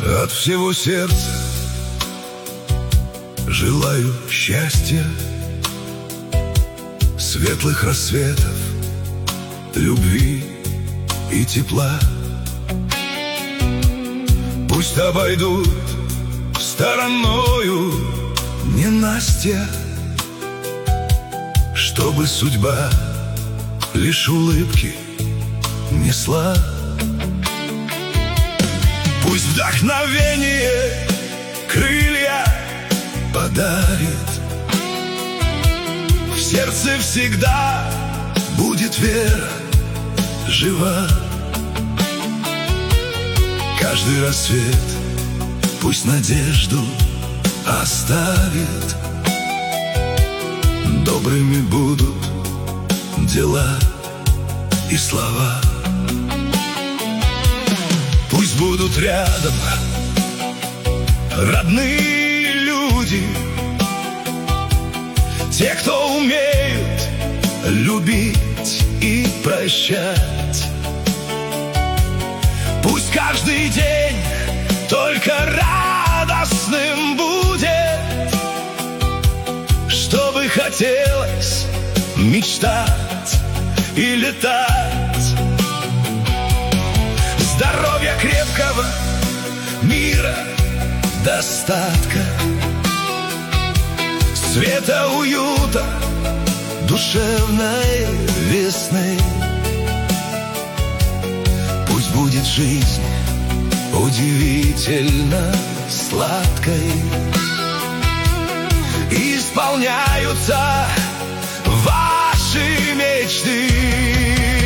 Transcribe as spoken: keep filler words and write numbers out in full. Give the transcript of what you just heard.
От всего сердца желаю счастья, светлых рассветов, любви и тепла. Пусть обойдут стороною ненастья, чтобы судьба лишь улыбки несла. Пусть вдохновение крылья подарит, в сердце всегда будет вера жива. Каждый рассвет пусть надежду оставит, добрыми будут дела и слова. Пусть будут рядом родные люди, те, кто умеют любить и прощать. Пусть каждый день только радостным будет, чтобы хотелось мечтать и летать. Здоровья крепкого, мира, достатка, света, уюта, душевной весны. Пусть будет жизнь удивительно сладкой, и исполняются ваши мечты.